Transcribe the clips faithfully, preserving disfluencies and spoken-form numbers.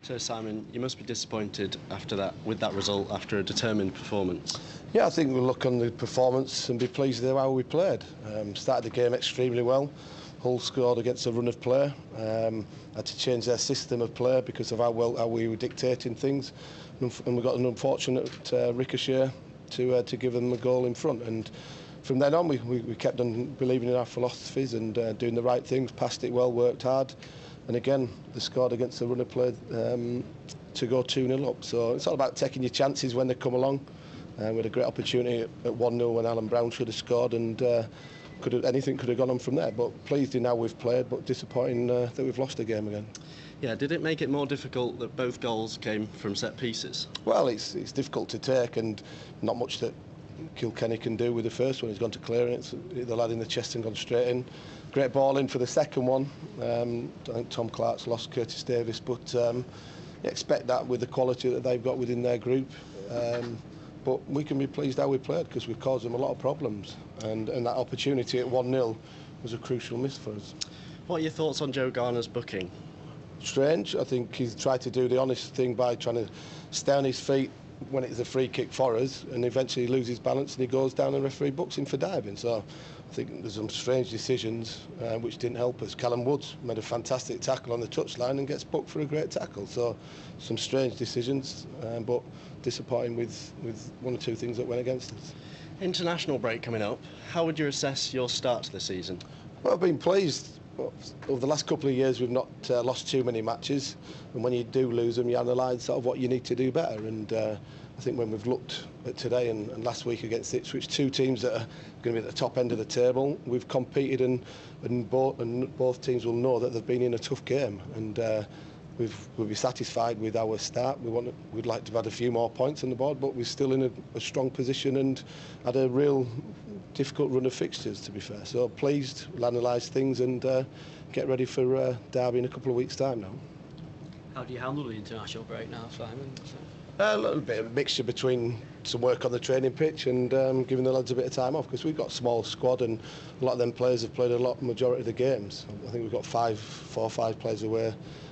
So Simon, you must be disappointed after that with that result after a determined performance. Yeah, I think we'll look on the performance and be pleased with how we played. Um, started the game extremely well. Hull scored against a run of play. Um, had to change their system of play because of how well how we were dictating things, and, and we got an unfortunate uh, ricochet to uh, to give them a goal in front. And from then on, we, we, we kept on believing in our philosophies and uh, doing the right things. Passed it well, worked hard, and again they scored against a run of play um, to go two nil up. So it's all about taking your chances when they come along. Uh, we had a great opportunity at one nil when Alan Brown should have scored, and uh, could have, anything could have gone on from there. But pleased in how we've played, but disappointing uh, that we've lost the game again. Yeah, did it make it more difficult that both goals came from set pieces? Well, it's it's difficult to take, and not much that Kilkenny can do with the first one. He's gone to clear, and it's the lad in the chest and gone straight in. Great ball in for the second one. Um, I think Tom Clark's lost Curtis Davis, but um, you expect that with the quality that they've got within their group. Um, But we can be pleased how we played because we've caused them a lot of problems, and, and that opportunity at one nil was a crucial miss for us. What are your thoughts on Joe Garner's booking? Strange. I think he's tried to do the honest thing by trying to stay on his feet when it's a free kick for us, and eventually he loses balance and he goes down and referee books him for diving. So I think there's some strange decisions uh, which didn't help us. Callum Woods made a fantastic tackle on the touchline and gets booked for a great tackle. So some strange decisions, um, but disappointing with, with one or two things that went against us. International break coming up. How would you assess your start to the season? Well, I've been pleased. Over the last couple of years we've not uh, lost too many matches, and when you do lose them you analyse sort of what you need to do better, and uh, I think when we've looked at today and, and last week against Ipswich, two teams that are going to be at the top end of the table, we've competed, and and both, and both teams will know that they've been in a tough game, and uh, we've, we'll be satisfied with our start. We want to, we'd like to have had a few more points on the board, but we're still in a, a strong position and had a real difficult run of fixtures, to be fair. So pleased, we'll analyse things and uh, get ready for uh, Derby in a couple of weeks' time now. How do you handle the international break now, Simon? A little bit of a mixture between some work on the training pitch and um, giving the lads a bit of time off, because we've got a small squad and a lot of them players have played a lot majority of the games. I think we've got five, four or five players away,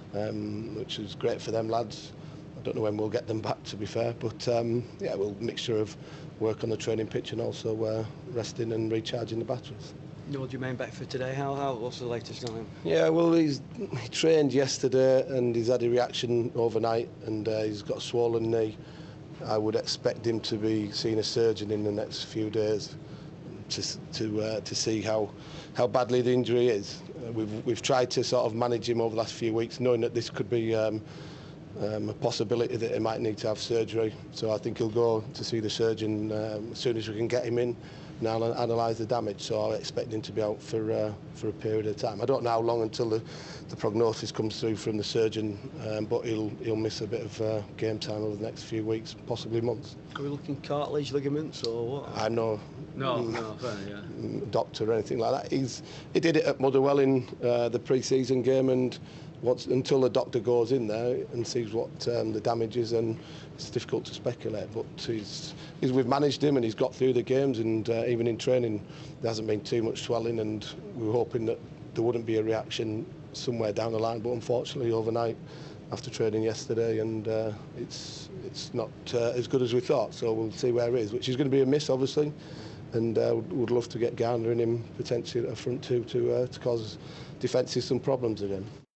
um, which is great for them lads. I don't know when we'll get them back, to be fair, but um, yeah, we'll mixture of work on the training pitch and also uh, resting and recharging the batteries. What do you mean back for today? How, how, what's the latest on him? Yeah, well, he's he trained yesterday and he's had a reaction overnight, and uh, he's got a swollen knee. I would expect him to be seeing a surgeon in the next few days to to uh, to see how how badly the injury is. Uh, we've we've tried to sort of manage him over the last few weeks, knowing that this could be um, um, a possibility that he might need to have surgery. So I think he'll go to see the surgeon um, as soon as we can get him in. Now analyse the damage, so I expect him to be out for uh, for a period of time. I don't know how long until the, the prognosis comes through from the surgeon, um, but he'll he'll miss a bit of uh, game time over the next few weeks, possibly months. Are we looking cartilage, ligaments, or what? I'm no no, no, fair, yeah. doctor or anything like that. He's he did it at Motherwell in uh, the pre-season game, and once until the doctor goes in there and sees what um, the damage is, and it's difficult to speculate. But he's, he's we've managed him and he's got through the games, and uh, even in training there hasn't been too much swelling, and we were hoping that there wouldn't be a reaction somewhere down the line. But unfortunately, overnight after training yesterday, and uh, it's it's not uh, as good as we thought. So we'll see where he is, which is going to be a miss, obviously. And uh, would love to get Garner in him potentially at the front two to uh, to cause defences some problems again.